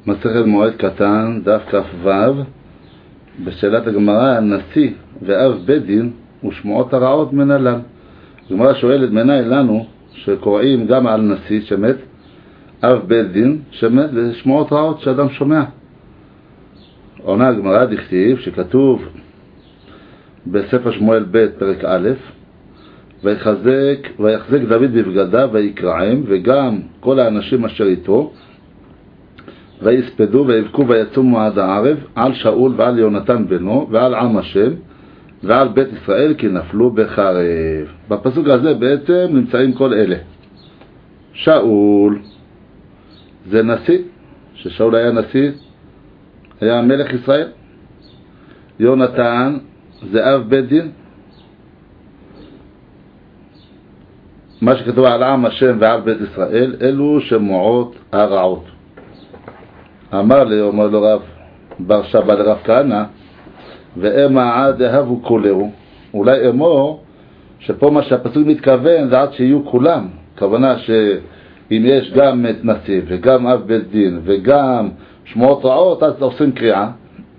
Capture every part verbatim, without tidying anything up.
מסכת מועד קטן, דף כ"ו, בשאלת הגמרא, נשיא ואב בית דין ושמועות הרעות מנהלן. הגמרא שואלת מנהל לנו שקוראים גם על נשיא שמת, אב בית דין שמת ושמועות רעות שאדם שומע. עונה הגמרא דכתיב שכתוב בספר שמואל ב' פרק א', ויחזק, ויחזק דוד בבגדיו ויקרעם, וגם כל האנשים אשר איתו, ויספדו ויבכו ויצומו עד הערב על שאול ועל יונתן בנו ועל עם השם ועל בית ישראל כי נפלו בחרב. בפסוק הזה בעצם נמצאים כל אלה. שאול זה נשיא, ששאול היה נשיא, היה מלך ישראל. יונתן זה אב בית דין. מה שכתוב על עם השם ועל בית ישראל, אלו שמועות הרעות. אמר לי, אומר לו רב בר שבא לרב כהנא, ואמה עד אהבו כולהו. אולי אמור שפה מה שהפסוק מתכוון זה עד שיהיו כולם. כוונה שאם יש גם את נשיא וגם אב בית דין וגם שמועות רעות, אז עושים קריאה.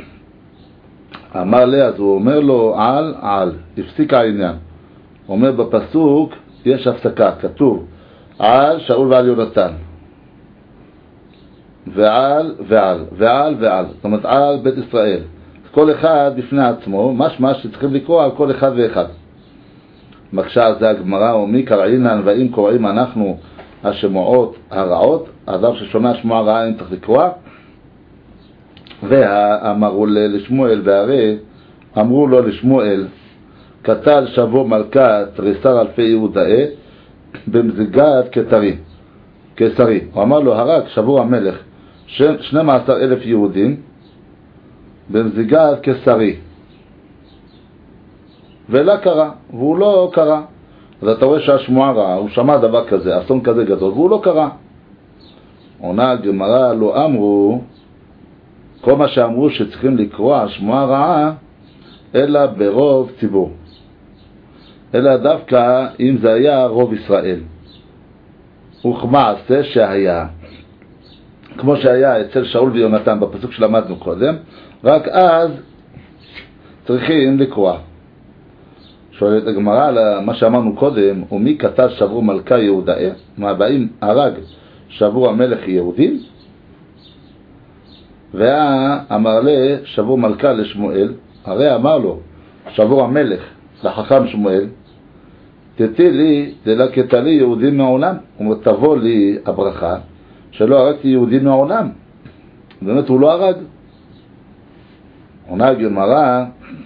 אמר לי, אז הוא אומר לו על על, הפסיק העניין. הוא אומר בפסוק יש הפסקה, כתוב על שאול ועל יונתן ועל ועל ועל ועל, זאת אומרת על בית ישראל, כל אחד בפני עצמו, משמע שצריכים לקרוא על כל אחד ואחד. מקשה על זה הגמרא, ומי קראינן ואם קוראים אנחנו השמועות הרעות, האדם ששומע שמועה רעה אם צריך לקרוא. ואמרו לשמואל, והרי אמרו לו לשמואל, קטל שבו מלכה תריסר אלפי יהודאי במזיגת כתרי כסרי. הוא אמר לו הרג שבו המלך שנים עשר אלף יהודים במזיגת כסרי, ולא קרה, והוא לא קרה. אז אתה רואה שהשמועה רעה, הוא שמע דבר כזה, אסון כזה גדול, והוא לא קרה. עונה הגמרא, לא אמרו כל מה שאמרו שצריכים לקרוא השמועה רעה אלא ברוב ציבור, אלא דווקא אם זה היה רוב ישראל. וכמעשה שהיה, כמו שהיה אצל שאול ויונתן בפסוק שלמדנו קודם, רק אז צריכים לקרוא. שואלת הגמרא על מה שאמרנו קודם, ומי כתב שברו מלכה יהודאי, מה באים הרג שברו המלך יהודים? ואמר לי שברו מלכה לשמואל, הרי אמר לו שבור המלך לחכם שמואל, תתי לי דלקת לי יהודים מעולם. הוא אומר תבוא לי הברכה שלא הרגתי יהודים מעולם. באמת הוא לא הרג. עונה הגמרא,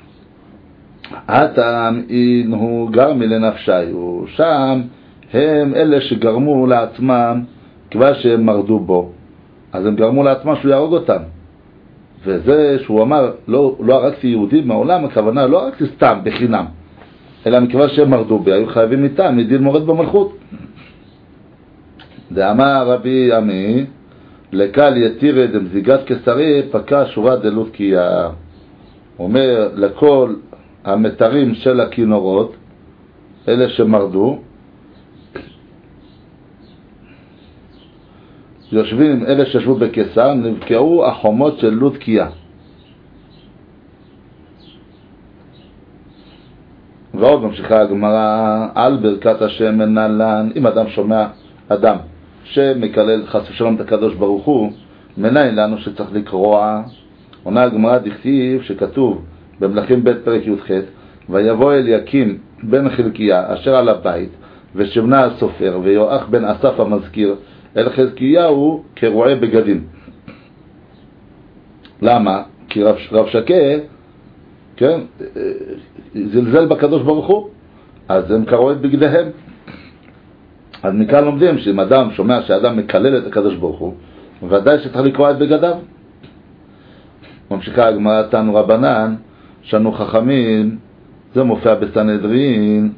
הטעם אין הוא גרמי לנפשי, שם הם אלה שגרמו לעצמם כבר שהם מרדו בו, אז הם גרמו לעצמם שהוא יהרוג אותם. וזה שהוא אמר לא, לא הרגתי יהודים מעולם, הכוונה לא הרגתי סתם בחינם, אלא מכיוון שהם מרדו בי, היו חייבים איתם מדין מורד במלכות. דאמר רבי עמי לקל יתירה דמזיגת כסרי פקע שורה דלות קיה. אומר לכל המתרים של הכינורות, אלה שמרדו, יושבים אלה שישבו בקיסר, נבקעו החומות של לוד קיה. ועוד ממשיכה הגמרא, על ברכת השם מנהלן. אם אדם שומע, אדם שמקלל חס ושלום את הקדוש ברוך הוא, מנהל לנו שצריך לקרוע. עונה הגמרא דכתיב שכתוב במלכים ב' פרק י"ח, ויבוא אליקים בן חלקיה אשר על הבית ושבנה הסופר ויואח בן אסף המזכיר אל חזקיהו כרועה בגדים. למה? כי רב, רב שקה, כן, זלזל בקדוש ברוך הוא, אז הם קראו את בגדיהם. אז מכאן לומדים שאם אדם שומע שאדם מקלל את הקדוש ברוך הוא, ודאי שצריך לקרוא את בגדיו. ממשיכה הגמרא, תנו רבנן שנו חכמים, זה מופיע בסנהדרין,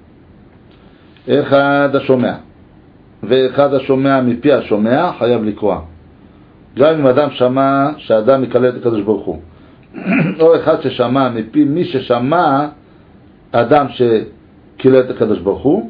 אחד השומע ואחד השומע מפי השומע חייב לקרוא. גם אם אדם שמע שאדם מקלל את הקדוש ברוך הוא, או אחד ששמע מפי מי ששמע אדם שקילל את הקדוש ברוך הוא,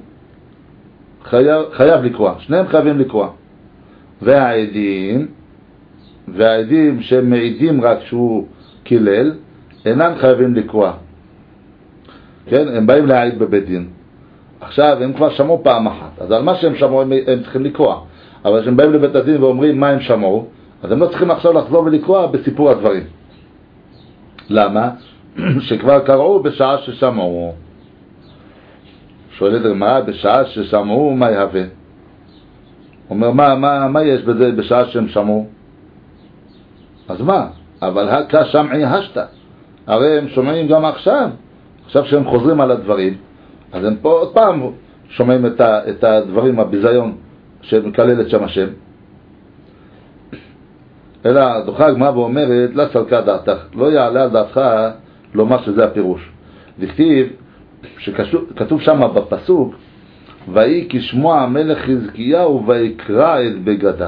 חייב, חייב לקרוא, שניהם חייבים לקרוא. והעדים והעדים שהם מעידים רק שהוא קילל, אינם חייבים לקרוע. כן, הם באים להעיד בבית דין. עכשיו, הם כבר שמעו פעם אחת, אז על מה שהם שמעו הם, הם צריכים לקרוע. אבל כשהם באים לבית הדין ואומרים מה הם שמעו, אז הם לא צריכים עכשיו לחזור ולקרוע בסיפור הדברים. למה? שכבר קראו בשעה ששמעו. שואלת הגמרא, בשעה ששמעו מה יהווה? אומר, מה, מה, מה יש בזה בשעה שהם שמעו? אז מה? אבל הקה שמעי השתה. הרי הם שומעים גם עכשיו. עכשיו שהם חוזרים על הדברים, אז הם פה עוד פעם שומעים את, ה, את הדברים, הביזיון שמקלל את שם השם. אלא דוחה הגמרא ואומרת, לא סלקה דעתך, לא יעלה על דעתך לומר שזה הפירוש. וכתיב, שכתוב שם בפסוק, ויהי כשמוע המלך חזקיהו ויקרא את בגדיו.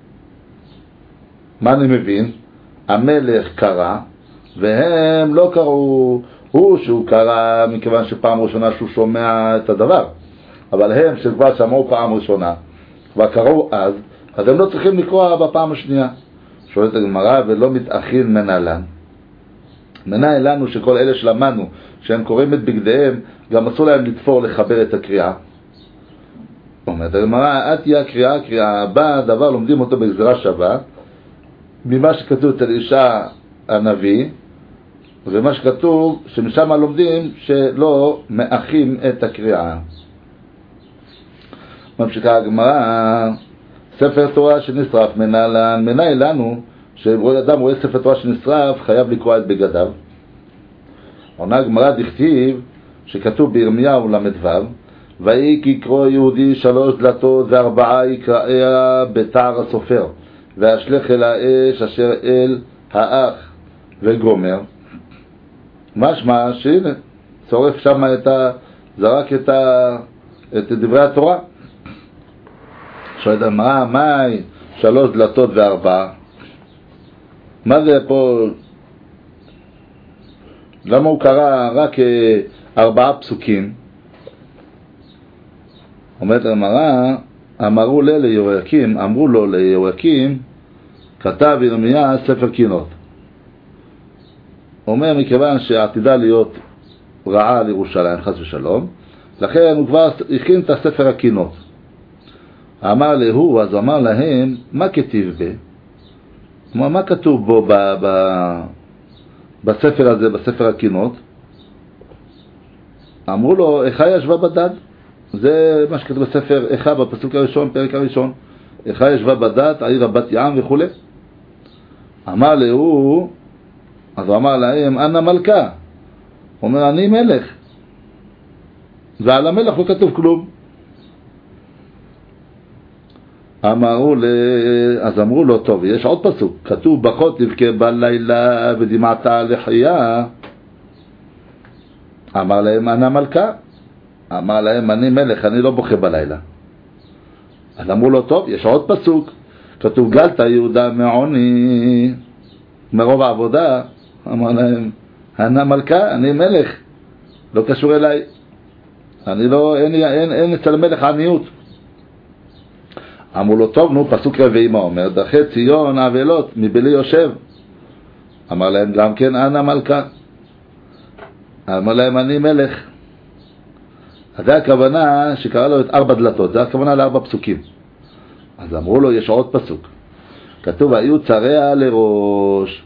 מה אני מבין? המלך קרא, והם לא קראו. הוא שהוא קרא מכיוון שפעם ראשונה שהוא שומע את הדבר, אבל הם שכבר שמעו פעם ראשונה, כבר קראו אז, אז הם לא צריכים לקרוא בפעם השנייה. שואלת הגמרא, ולא מתאכין מנהלן. מנהל לנו שכל אלה שלמדנו שהם קוראים את בגדיהם, גם אסור להם לתפור לחבר את הקריאה. אומרת הגמרא, את תהיה הקריאה, הקריאה הבאה, דבר לומדים אותו בגזרה שווה, ממה שכתוב אצל אישה הנביא, ומה שכתוב שמשם לומדים שלא מאחים את הקריאה. ממשיכה הגמרא, ספר תורה שנשרף מנהלן, מנהל לנו שאדם רואה ספר תורה שנשרף חייב לקרוא את בגדיו. עונה הגמרא דכתיב שכתוב בירמיהו למדו, ויהי כי יקרוא יהודי שלוש דלתות וארבעה יקראיה בתער הסופר, והשלך אל האש אשר אל האח וגומר. משמע שהנה צורף שם את ה... זרק את, ה... את דברי התורה. שואלת מה, מה שלוש דלתות וארבעה? מה זה פה? למה הוא קרא רק ארבעה פסוקים? אומרת הגמרא, אמרו לה ליהויקים, אמרו לו ליהויקים, כתב ירמיה ספר קינות. אומר מכיוון שעתידה להיות רעה על ירושלים חס ושלום, לכן הוא כבר הכין את הספר הקינות. אמר להוא, אז אמר להם, מה כתיב בה? כלומר, מה כתוב בו ב, ב, בספר הזה, בספר הקינות? אמרו לו, איכה ישבה בדד? זה מה שכתוב בספר איכה, בפסוק הראשון, פרק הראשון. איכה ישבה בדד, העיר הבת ים וכו'. אמר להוא, אז הוא אמר להם, אנא מלכה. הוא אומר, אני מלך. ועל המלך לא כתוב כלום. אמרו ל... אז אמרו לו, טוב, יש עוד פסוק, כתוב בכה תבכה בלילה ודמעת לחייה. אמר להם, אנא מלכה. אמר להם, אני מלך, אני לא בוכה בלילה. אז אמרו לו, טוב, יש עוד פסוק, כתוב גלת יהודה מעוני, מרוב העבודה. אמר להם, אנא מלכה, אני מלך, לא קשור אליי, אני לא, אין, אין, אין אצל מלך עניות. אמרו לו, טוב, נו, פסוק רביעי מה אומר? דרכי ציון אבלות מבלי יושב. אמר להם גם כן, אנא מלכה. אמר להם, אני מלך. אז זה הכוונה שקרא לו את ארבע דלתות, זה הכוונה לארבע פסוקים. אז אמרו לו, יש עוד פסוק, כתוב, היו צריה לראש,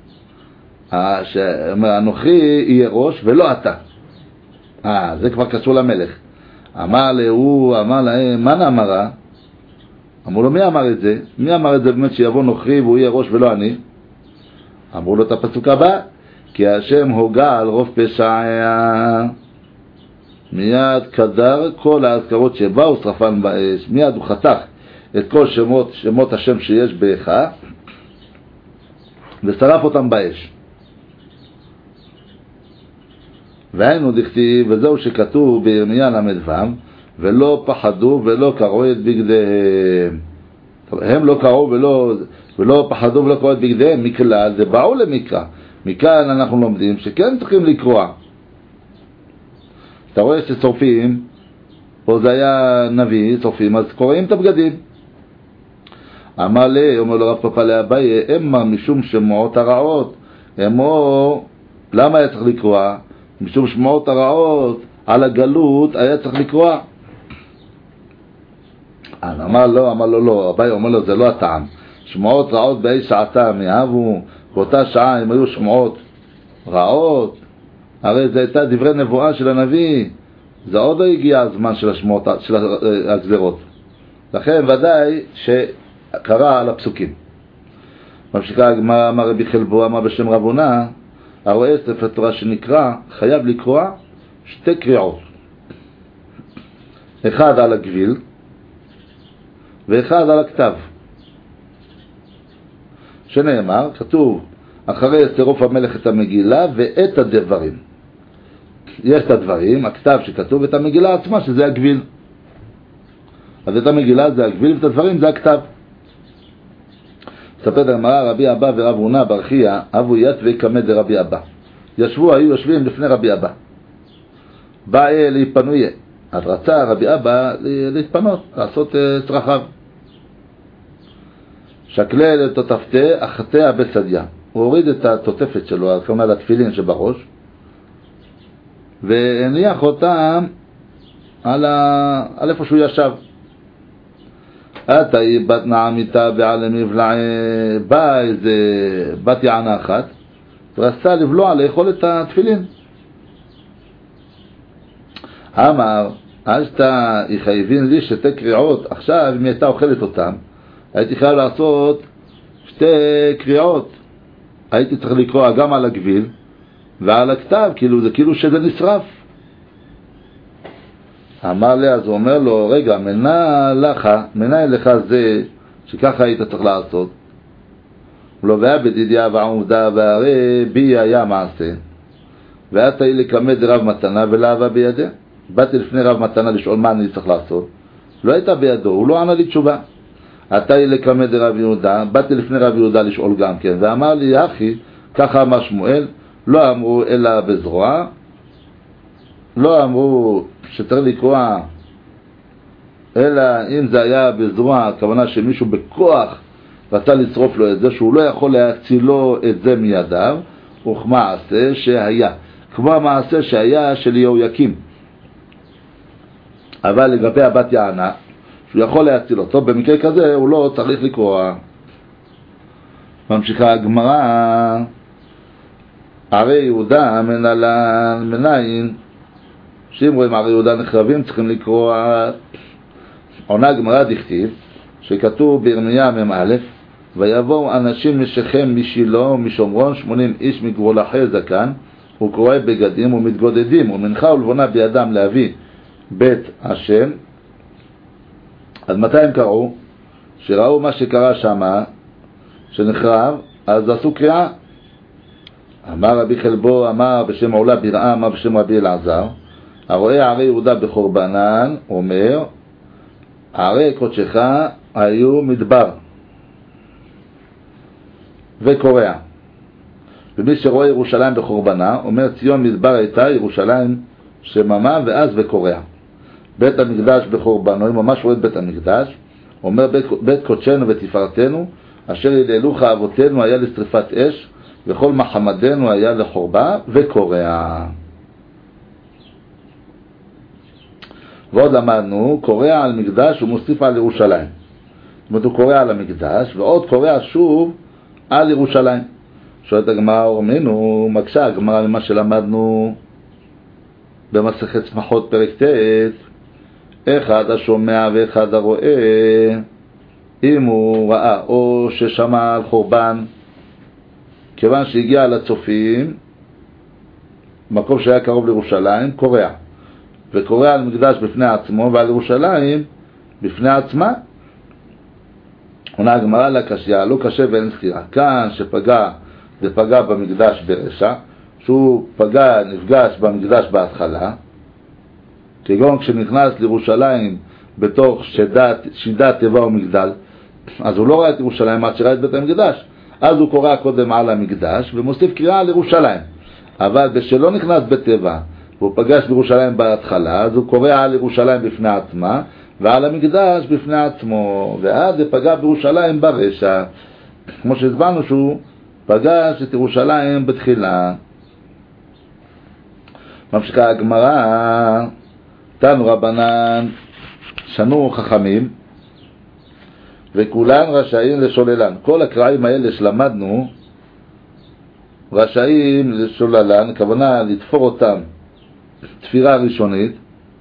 אנוכי יהיה ראש ולא אתה. אה, זה כבר קשור למלך. אמר להוא, אמר להם, מה נאמרה? אמרו לו, מי אמר את זה? מי אמר את זה באמת שיבוא נוכרי והוא יהיה ראש ולא אני? אמרו לו את הפסוק הבא, כי השם הוגה על רוב פשעיה. מיד קדר כל האזכרות שבאו שרפן באש, מיד הוא חתך את כל שמות, שמות השם שיש בך ושרף אותם באש. והיינו דכתיב, וזהו שכתוב בירמיה למדו, ולא פחדו ולא קראו את בגדיהם. הם לא קראו ולא, ולא פחדו ולא קראו את בגדיהם, מכלל זה באו למקרא. מכאן אנחנו לומדים שכן צריכים לקרוא. אתה רואה שצורפים, פה זה היה נביא, צורפים, אז קוראים את הבגדים. אמר לי, אומר לו רב פאפא לאביי, אמר משום שמועות הרעות, אמרו, למה היה צריך לקרוע? משום שמועות הרעות על הגלות היה צריך לקרוע. אמר לו, אמר לו לא, אביי אומר לו, זה לא הטעם. שמועות רעות באי שעתם, יאהבו, באותה שעה הם היו שמועות רעות, הרי זה הייתה דברי נבואה של הנביא, זה עוד לא הגיע הזמן של השמועות, של הגזרות. לכן ודאי שקרא על הפסוקים. ממשיכה הגמרא, אמר רבי חלבו, אמר בשם רב הונא, הרואה ספר תורה שנקרא, חייב לקרוע שתי קריאות. אחד על הגביל, ואחד על הכתב. שנאמר, כתוב, אחרי צירוף המלך את המגילה ואת הדברים. יש את הדברים, הכתב שכתוב, את המגילה עצמה, שזה הגביל. אז את המגילה זה הגביל, ואת הדברים זה הכתב. מספרת הגמרא, רבי אבא ורב הונא בר חייא, אבו יתבי קמא דרבי אבא. ישבו, היו יושבים לפני רבי אבא. בא להיפנויה. אז רצה רבי אבא להתפנות, לעשות צרכיו. שקלל את תותפתה, אחתיה בסדיה. הוא הוריד את התותפת שלו, הכוונה לתפילין שבראש, והניח אותם על, ה... על איפה שהוא ישב. עתה היא בת נעמיתה בעלם יבלע, באה איזה בת יענה אחת, ורצתה לבלוע לאכול את התפילין. אמר, אשתה היא חייבין לי שתי קריאות, עכשיו אם היא הייתה אוכלת אותם, הייתי חייב לעשות שתי קריאות. הייתי צריך לקרוא גם על הגביל ועל הכתב, כאילו זה כאילו שזה נשרף. אמר לי, אז הוא אומר לו, רגע, מנה לך, מנה לך זה שככה היית צריך לעשות. הוא לא והיה בדידיה ועמודה, והרי בי היה מעשה. ואתה היא לקמד רב מתנה ולאהבה בידיה. באתי לפני רב מתנה לשאול מה אני צריך לעשות. לא הייתה בידו, הוא לא ענה לי תשובה. אתה היא לקמד רב יהודה, באתי לפני רב יהודה לשאול גם כן, ואמר לי, אחי, ככה אמר שמואל, לא אמרו אלא בזרוע, לא אמרו שצריך לקרוע, אלא אם זה היה בזרוע, הכוונה שמישהו בכוח רצה לצרוף לו את זה, שהוא לא יכול להציל לו את זה מידיו, וכמעשה שהיה, כמו המעשה שהיה של יהויקים. אבל לגבי הבת יענה, שהוא יכול להציל אותו, במקרה כזה הוא לא צריך לקרוע. ממשיכה הגמרא, הרי יהודה מנהלן מנין, שאם רואים הרי יהודה נחרבים צריכים לקרוע. עונה גמרא דכתיב, שכתוב בירמיה מ"א, ויבואו אנשים משכם משילה משומרון שמונים איש מגבול אחרי זקן, וקרועי בגדים ומתגודדים, ומנחה ולבונה בידם להביא בית השם. אז מתי הם קראו? שראו מה שקרה שם, שנחרב, אז עשו קריאה. אמר רבי חלבו, אמר בשם עולה ביראה, אמר בשם רבי אלעזר, הרואה ערי יהודה בחורבנן, אומר, ערי קודשך היו מדבר וקורע. ומי שרואה ירושלים בחורבנה, אומר ציון מדבר הייתה, ירושלים שממה ואז וקורע. בית המקדש בחורבנו, הוא ממש רואה את בית המקדש, אומר בית, בית קודשנו ותפארתנו, אשר יללוך אבותינו היה לשריפת אש, וכל מחמדנו היה לחורבה וקורע. ועוד למדנו, קורע על מקדש ומוסיף על ירושלים. זאת אומרת, הוא קורע על המקדש, ועוד קורע שוב על ירושלים. שואלת הגמרא, אורמנו, מקשה הגמרא ממה שלמדנו במסכת שמחות פרק ט', אחד השומע ואחד הרואה, אם הוא ראה או ששמע על חורבן, כיוון שהגיע לצופים, מקום שהיה קרוב לירושלים, קורע. וקורע על מקדש בפני עצמו ועל ירושלים בפני עצמה. עונה הגמרא לקשיא, לא קשה ואין סתירה. כאן שפגע, זה פגע במקדש ברשע, שהוא פגע, נפגש במקדש בהתחלה, כגון כשנכנס לירושלים בתוך שדת, שידת טבע ומגדל, אז הוא לא ראה את ירושלים עד שראה את בית המקדש, אז הוא קורא קודם על המקדש ומוסיף קריאה על ירושלים. אבל בשלא נכנס בטבע והוא פגש בירושלים בהתחלה, אז הוא קורא על ירושלים בפני עצמה, ועל המקדש בפני עצמו, ואז זה פגע בירושלים ברשע, כמו שהסברנו שהוא פגש את ירושלים בתחילה. ממשיכה הגמרא, תנו רבנן שנו חכמים וכולן רשאים לשוללן. כל הקראים האלה שלמדנו רשאים לשוללן, הכוונה לתפור אותם תפירה ראשונית,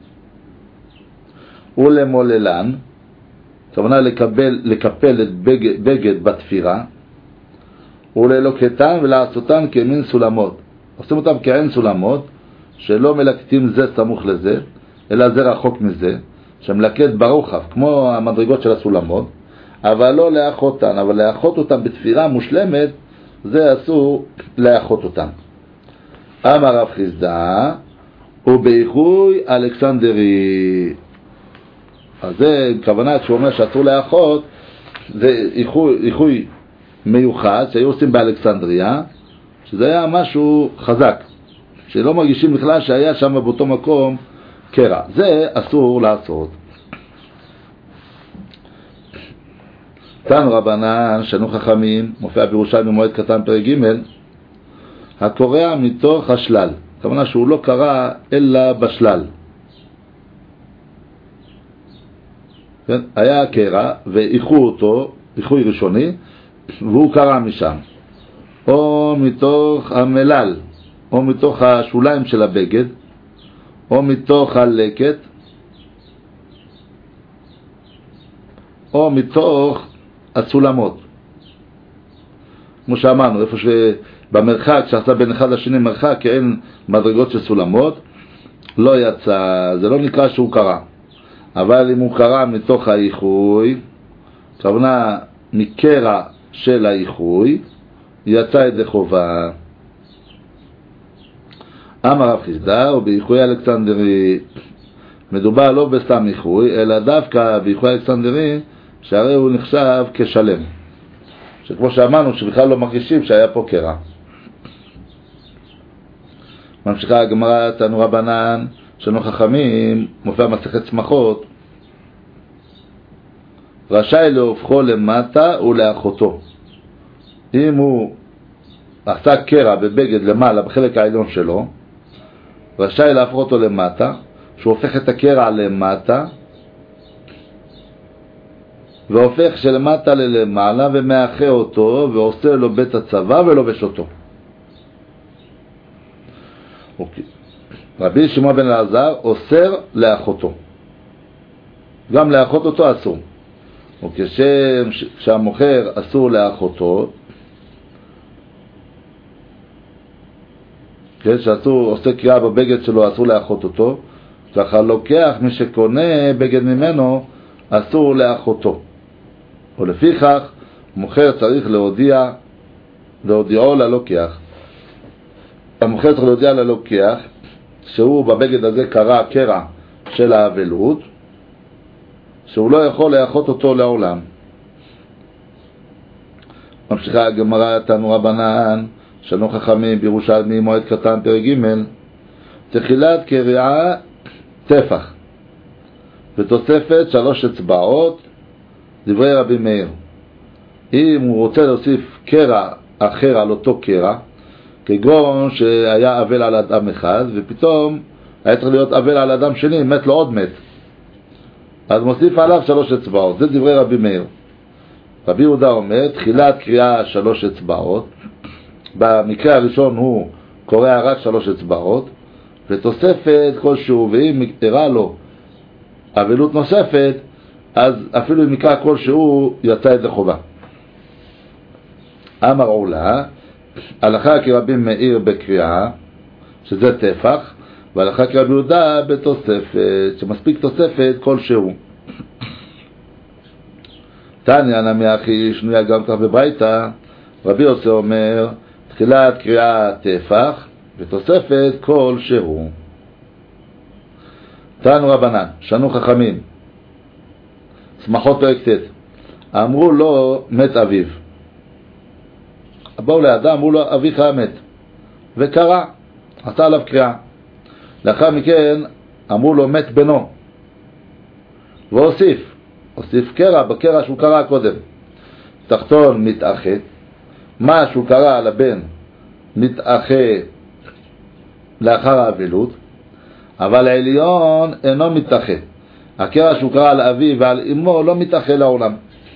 ולמוללן, הכוונה לקבל, לקפל את בגד, בגד בתפירה, וללוקטן ולעשותן כמין סולמות. עושים אותם כעין סולמות, שלא מלקטים זה סמוך לזה, אלא זה רחוק מזה, שמלקט ברוחב, כמו המדרגות של הסולמות, אבל לא לאחותן, אבל לאחות אותם בתפירה מושלמת, זה אסור לאחות אותם. אמר רב חיסדא, ובאיחוי אלכסנדרי. אז זה כוונה שהוא אומר שאסור לאחות, זה איחוי, איחוי מיוחד שהיו עושים באלכסנדריה, שזה היה משהו חזק, שלא מרגישים בכלל שהיה שם באותו מקום קרע. זה אסור לעשות. תנו רבנן שנו חכמים, מופיע בירושלים במועד קטן פרק ג', הקורע מתוך השלל, כוונה שהוא לא קרע אלא בשלל. כן? היה קרע ואיחו אותו, איחוי ראשוני, והוא קרע משם. או מתוך המלל, או מתוך השוליים של הבגד, או מתוך הלקט, או מתוך הסולמות. כמו שאמרנו, איפה שבמרחק, שעשה בין אחד לשני מרחק, כי אין מדרגות של סולמות, לא יצא, זה לא נקרא שהוא קרא. אבל אם הוא קרא מתוך האיחוי, כוונה מקרע של האיחוי, יצא את זה חובה. אמר רב חיסדא, ובאיחוי אלכסנדרי, מדובר לא בסתם איחוי, אלא דווקא באיחוי אלכסנדרי, שהרי הוא נחשב כשלם, שכמו שאמרנו שבכלל לא מרגישים שהיה פה קרע. ממשיכה הגמרא, תנו רבנן שנו חכמים, מופיע מסכת צמחות, רשאי להופכו למטה ולאחותו. אם הוא עשה קרע בבגד למעלה בחלק העליון שלו, רשאי להפוך אותו למטה, שהוא הופך את הקרע למטה והופך שלמטה ללמעלה ומאחה אותו ועושה לו בית הצבא ולובש אותו. אוקיי. רבי שמעון בן אלעזר אוסר לאחותו, גם לאחות אותו אסור. וכשם שהמוכר אסור לאחותו, כן, שאסור, עושה קריאה בבגד שלו אסור לאחות אותו, ככה לוקח מי שקונה בגד ממנו אסור לאחותו. ולפיכך מוכר צריך להודיע, להודיעו ללוקח. המוכר צריך להודיע ללוקח שהוא בבגד הזה קרע קרע של האבלות, שהוא לא יכול לאחות אותו לעולם. ממשיכה הגמרא, תנו רבנן שנו חכמים בירושלמי מועד קטן פרק ג', תחילת קריעה טפח ותוספת שלוש אצבעות, דברי רבי מאיר. אם הוא רוצה להוסיף קרע אחר על אותו קרע, כגון שהיה אבל על אדם אחד ופתאום היה צריך להיות אבל על אדם שני, מת לו עוד מת, אז מוסיף עליו שלוש אצבעות. זה דברי רבי מאיר. רבי יהודה אומר תחילת קריאה שלוש אצבעות, במקרה הראשון הוא קורא רק שלוש אצבעות, ותוספת כלשהו, ואם הראה לו אבלות נוספת, אז אפילו אם נקרא כלשהו יצא את זה חובה. אמר עולה, הלכה כרבי מאיר בקריאה, שזה טפח, והלכה כרבי יהודה בתוספת, שמספיק תוספת כלשהו. תניא נמי אחי שנויה גם כך בברייתא, רבי יוסי אומר תחילת קריאה טפח ותוספת כלשהו. תנו רבנן שנו חכמים, שמחות פרק ט', אמרו לו מת אביו. באו לאדם, אמרו לו אביך מת, וקרא, עשה עליו קריאה. לאחר מכן אמרו לו מת בנו, והוסיף, הוסיף קרע, בקרע שהוא קרא קודם. תחתון מתאחה, מה שהוא קרא על הבן מתאחה לאחר האבלות, אבל העליון אינו מתאחה. הקרע שהוא קרא על אבי ועל אמו לא מתאחה לעולם.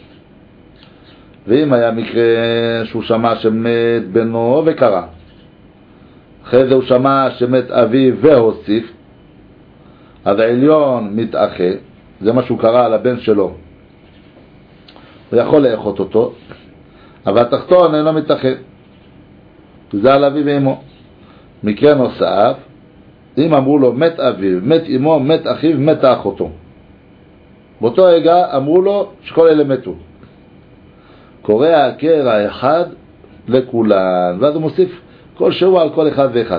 ואם היה מקרה שהוא שמע שמת בנו וקרא, אחרי זה הוא שמע שמת אבי והוסיף, אז העליון מתאחה, זה מה שהוא קרא על הבן שלו, הוא יכול לאחות אותו, אבל התחתון אינו מתאחה, זה על אבי ואמו. מקרה נוסף, אם אמרו לו מת אביו, מת אמו, מת אחיו, מת אחותו, באותו רגע אמרו לו שכל אלה מתו, קורא הקרע אחד לכולן, ואז הוא מוסיף כל שהוא על כל אחד ואחד.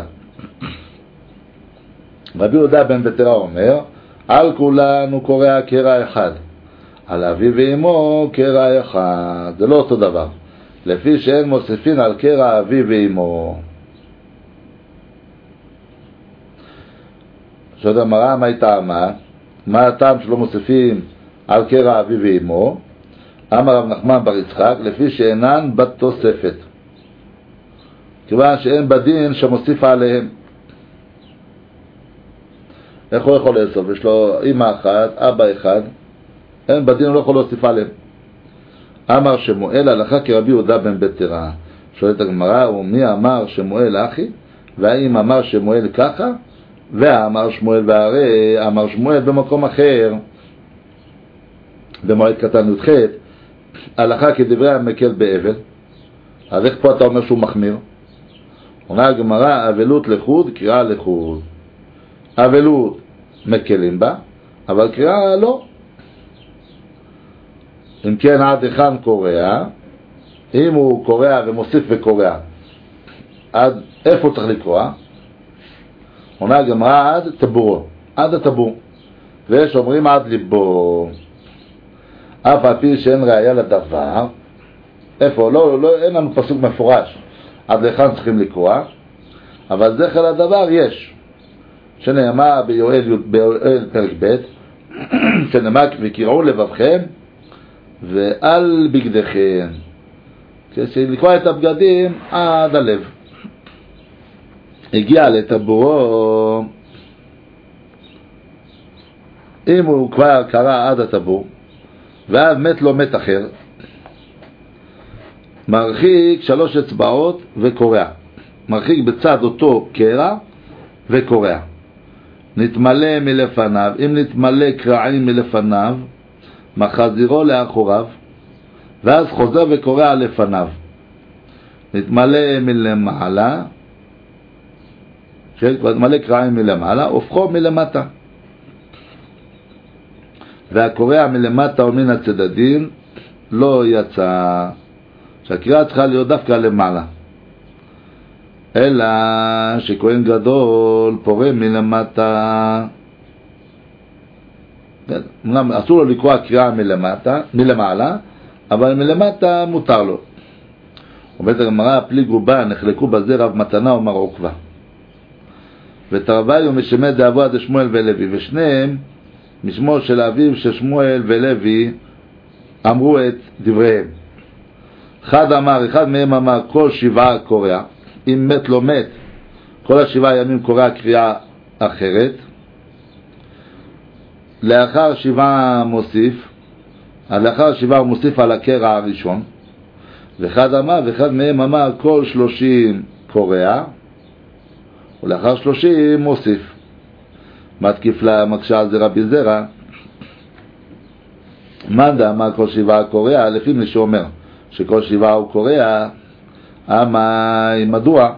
רבי יהודה בן בתרא אומר, על כולן הוא קורא קרע אחד, על אבי ואמו קרע אחד. זה לא אותו דבר, לפי שאין מוסיפין על קרע אבי ואמו. שואלת הגמרא, מה היא טעמה? מה הטעם שלא מוסיפים על קרע אבי ואמו? אמר רב נחמן בר יצחק, לפי שאינן בתוספת, כיוון שאין בדין שמוסיף עליהם. איך הוא יכול לאסוף? יש לו אמא אחת, אבא אחד, אין בדין, הוא לא יכול להוסיף עליהם. אמר שמואל הלכה כרבי יהודה בן בתרא. שואלת הגמרא, ומי אמר שמואל אחי? והאם אמר שמואל ככה? ואמר שמואל, והרי אמר שמואל במקום אחר, במועד קטן י"ח, הלכה כדברי המקל באבל. אז איך פה אתה אומר שהוא מחמיר? עונה הגמרא, אבלות לחוד, קריאה לחוד. אבלות מקלים בה, אבל קריאה לא. אם כן, עד היכן קורא? אם הוא קורא ומוסיף וקורא, עד איפה צריך לקרוא? עונה הגמרא, עד טבורו, עד הטבור. ויש אומרים עד ליבו, אף על פי שאין ראיה לדבר. איפה? לא, לא, אין לנו פסוק מפורש עד לכאן צריכים לקרוא, אבל זכר לדבר יש, שנאמר ביואל, ביואל פרק ב', שנאמר וקראו לבבכם ועל בגדיכם, כשלקרוא את הבגדים עד הלב. הגיע לטבורו, אם הוא כבר קרא עד הטבור ואז מת לו מת אחר, מרחיק שלוש אצבעות וקורע, מרחיק בצד אותו קרע וקורע. נתמלא מלפניו, אם נתמלא קרעים מלפניו, מחזירו לאחוריו, ואז חוזר וקורע לפניו. נתמלא מלמעלה, נתמלא קרעים מלמעלה, הופכו מלמטה. והקורע מלמטה ומן הצדדים לא יצא, שהקריאה צריכה להיות דווקא למעלה, אלא שכהן גדול פורה מלמטה, אסור לו לקרוא קריאה מלמטה, מלמעלה, אבל מלמטה מותר לו. אומרת הגמרא, פליגו בה, נחלקו בזה רב מתנה ומר עוקבא ותרווה ומשמע דאבוה דשמואל ולוי, ושניהם משמו של אביו של שמואל ולוי אמרו את דבריהם. אחד אמר, אחד מהם אמר כל שבעה קורא, אם מת לא מת כל השבעה ימים קורא קריאה אחרת, לאחר שבעה מוסיף, לאחר שבעה הוא מוסיף על הקרע הראשון. ואחד אמר, ואחד מהם אמר כל שלושים קורא ולאחר שלושים מוסיף. מתקיף לה מקשה על זה רבי זרע, מאן דאמר כל שבעה קורא, לפי מי שאומר שכל שבעה הוא קורא, אמה מדוע?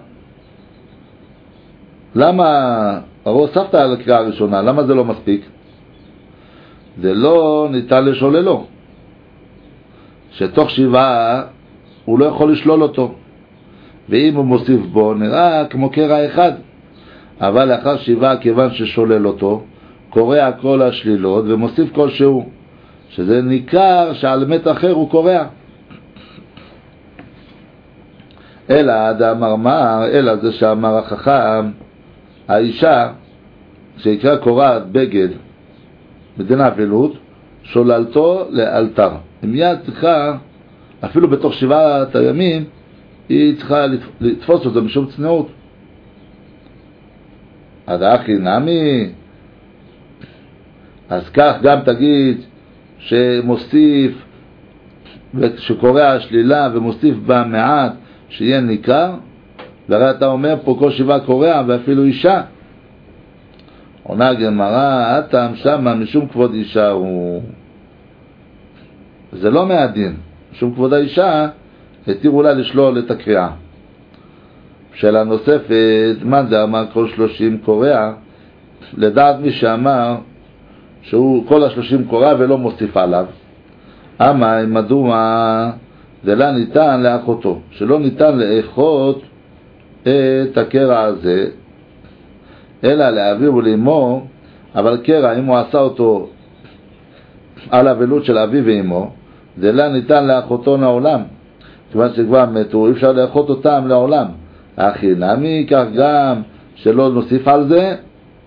למה? הרי הוספת על הקריאה הראשונה, למה זה לא מספיק? זה לא ניתן לשוללו, שתוך שבעה הוא לא יכול לשלול אותו, ואם הוא מוסיף בו נראה כמו קרע אחד, אבל לאחר שבעה כיוון ששולל אותו קורא כל השלילות ומוסיף כל שהוא, שזה ניכר שעל מת אחר הוא קורא. אלא אדם אמר, אלא זה שאמר החכם, האישה שיקרא קורעת בגד בדין אבלות שוללתו לאלתר. מיד צריכה, אפילו בתוך שבעת הימים, היא צריכה לתפוס אותו משום צניעות. אז אחי נמי, אז כך גם תגיד שמוסיף, שקורא השלילה ומוסיף בה מעט שיהיה ניכר, והרי אתה אומר פה כל שבעה קורא ואפילו אישה. עונה הגמרא, הטעם שמה משום כבוד אישה הוא... זה לא מהדין, משום כבוד האישה התירו לה לשלול את הקריאה. שאלה נוספת, מה זה אמר כל שלושים קורא? לדעת מי שאמר שהוא כל השלושים קורא ולא מוסיף עליו. אמה מדוע זה לא ניתן לאחותו, שלא ניתן לאחות את הקרע הזה, אלא לאביו ולאמו, אבל קרע אם הוא עשה אותו על אבלות של אביו ואמו, זה לא ניתן לאחותו לעולם, כיוון שכבר מתו, אי אפשר לאחות אותם לעולם. אחי נמי, כך גם שלא נוסיף על זה.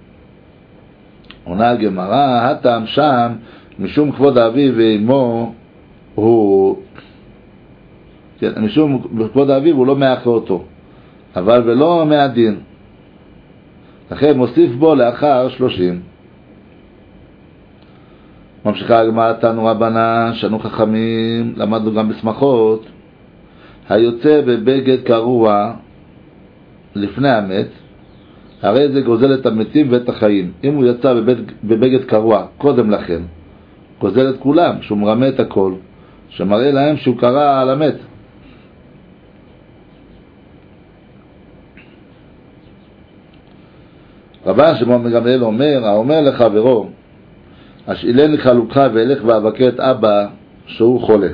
עונה הגמרא, הטעם שם משום כבוד אביו ואמו הוא, כן, משום כבוד אביו הוא לא מאחה אותו, אבל ולא מהדין, לכן מוסיף בו לאחר שלושים. ממשיכה הגמרא, תנו רבנן, שנו חכמים, למדנו גם בשמחות, היוצא בבגד קרוע לפני המת, הרי זה גוזל את המתים ואת החיים. אם הוא יצא בבגד, בבגד קרוע קודם לכן, גוזל את כולם, שהוא מרמה את הכל, שמראה להם שהוא קרא על המת. רבן שמעון גמליאל אומר, האומר לחברו, השאילני חלוקך ואלך ואבקר את אבא שהוא חולה.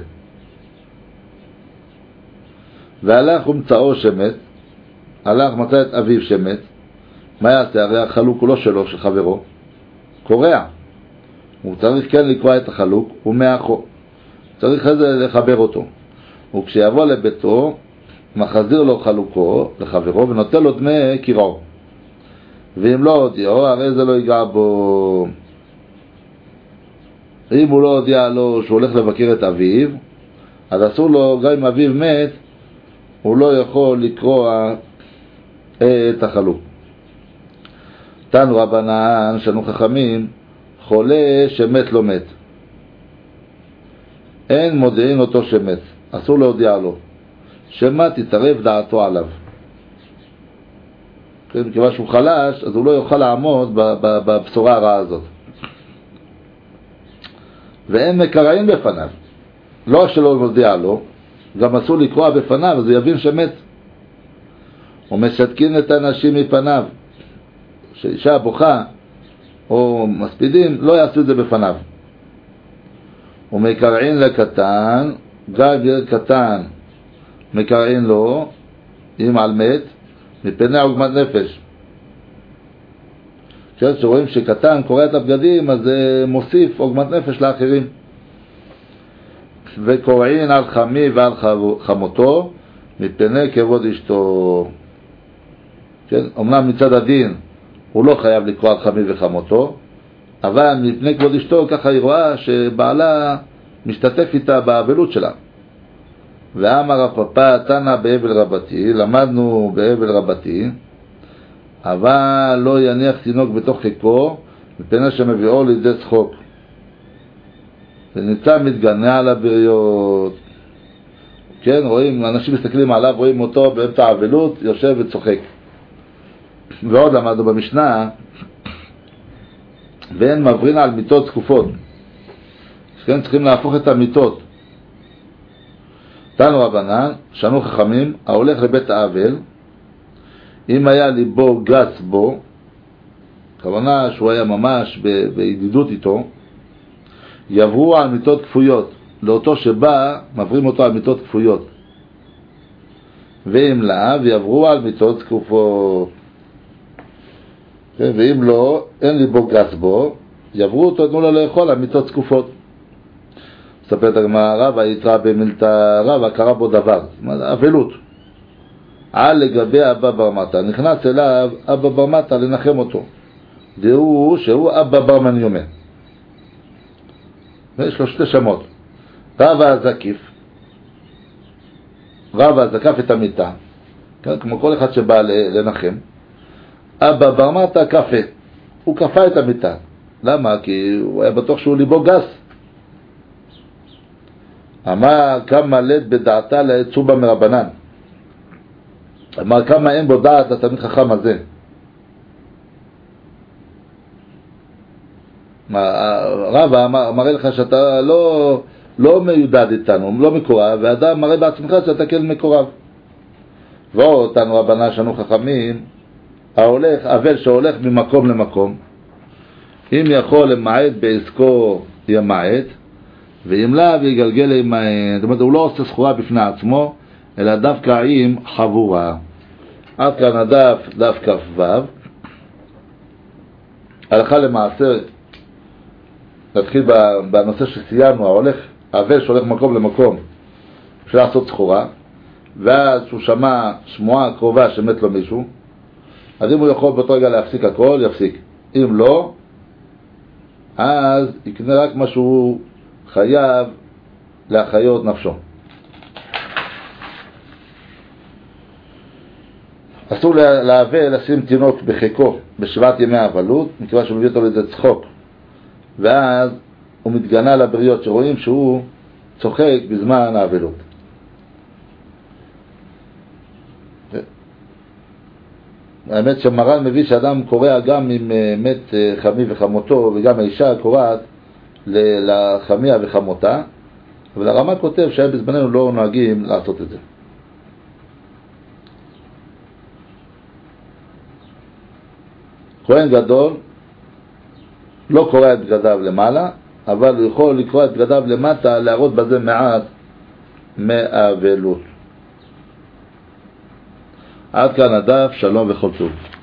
והלך ומצאו שמת, הלך מצא את אביו שמת, מה יעשה? הרי החלוק הוא לא שלו, של חברו, קורע. הוא צריך כן לקרוע את החלוק, הוא מאחו. צריך איזה לחבר אותו. וכשיבוא לביתו, מחזיר לו חלוקו לחברו ונותן לו דמי קיראו. ואם לא הודיעו, הרי זה לא ייגע בו. אם הוא לא הודיע לו שהוא הולך לבקר את אביו, אז אסור לו, גם אם אביו מת, הוא לא יכול לקרוע את החלוק. תנו רבנן, שנו חכמים, חולה שמת לא מת, אין מודיעין אותו שמת, אסור להודיע לו. שמה תתערב דעתו עליו, כן, כיוון שהוא חלש, אז הוא לא יוכל לעמוד בבשורה הרעה הזאת. ואין מקראים בפניו, לא שלא מודיע לו, גם אסור לקרוא בפניו, אז הוא יבין שמת. ומשתקין את האנשים מפניו, שאישה בוכה או מספידים, לא יעשו את זה בפניו. ומקרעין לקטן, גם ילד קטן מקרעין לו, אם על מת, מפני עוגמת נפש. כשרואים שקטן קורא את הבגדים, אז זה מוסיף עוגמת נפש לאחרים. וקורעין על חמי ועל חמותו, מפני כבוד אשתו. כן? אמנם מצד הדין הוא לא חייב לקרוא על חמי וחמותו, אבל מפני כבוד אשתו ככה היא רואה שבעלה משתתף איתה באבלות שלה. ואמר הפפא תנא באבל רבתי, למדנו באבל רבתי, אבל לא יניח תינוק בתוך חיקו, מפני שמביאו לידי צחוק. ונמצא מתגנה על הבריות. כן, רואים, אנשים מסתכלים עליו, רואים אותו באמצע האבלות, יושב וצוחק. ועוד למדנו במשנה, ואין מברין על מיטות זקופות. כן, צריכים להפוך את המיטות. תנו רבנן, שנו חכמים, ההולך לבית האבל, אם היה ליבו גס בו, כוונה שהוא היה ממש בידידות איתו, יעברו על מיטות כפויות. לאותו שבא, מעברים אותו על מיטות כפויות. ואם לא, יעברו על מיטות זקופות. ואם לא, אין ליבו גס בו, יעברו אותו, תנו לו לאכול על מיטות זקופות. מספרת הגמרא, רבא יתרא במילתא, רבא קרא בו דבר, אבלות. על לגבי אבא בר מטה, נכנס אליו אבא בר מטה לנחם אותו. דהוא שהוא אבא בר מניומא. ויש לו שתי שמות. רבא זקיף, רבא זקף את המיטה, כן? כמו כל אחד שבא לנחם. אבא בר מרתא קפה, הוא קפה את המיטה. למה? כי הוא היה בטוח שהוא ליבו גס. אמר כמה לד בדעתה לעצובה מרבנן, אמר כמה אין בו דעת לתלמיד חכם הזה. רבא מראה לך שאתה לא, לא מיודד איתנו, לא מקורב, ואדם מראה בעצמך שאתה כן מקורב. ואותנו רבנה שנו חכמים, ההולך, אבל שהולך ממקום למקום, אם יכול למעט בעסקו ימעט, ואם לא ויגלגל למעט. זאת אומרת, הוא לא עושה סחורה בפני עצמו, אלא דווקא עם חבורה. עד כאן הדף, דף כ"ו. הלכה למעשה, נתחיל בנושא שסיימנו, ההולך, אבל שהולך מקום למקום, אפשר לעשות סחורה, ואז שהוא שמע שמועה קרובה שמת לו מישהו, אז אם הוא יכול באותו רגע להפסיק הכל, יפסיק. אם לא, אז יקנה רק מה שהוא חייב להחיות נפשו. אסור להווה לשים תינוק בחיקו בשבעת ימי האבלות, מכיוון שהוא מביא אותו לידי צחוק, ואז הוא מתגנה לבריות שרואים שהוא צוחק בזמן האבלות. האמת שמרן מביא שאדם קורא גם עם מת חמי וחמותו, וגם האישה קוראת לחמיה וחמותה, אבל הרמ"א כותב שהיה בזמננו לא נוהגים לעשות את זה. כהן גדול לא קורא את בגדיו למעלה, אבל הוא יכול לקרוא את בגדיו למטה, להראות בזה מעט מאבלות. עד כאן הדף, שלום וכל טוב.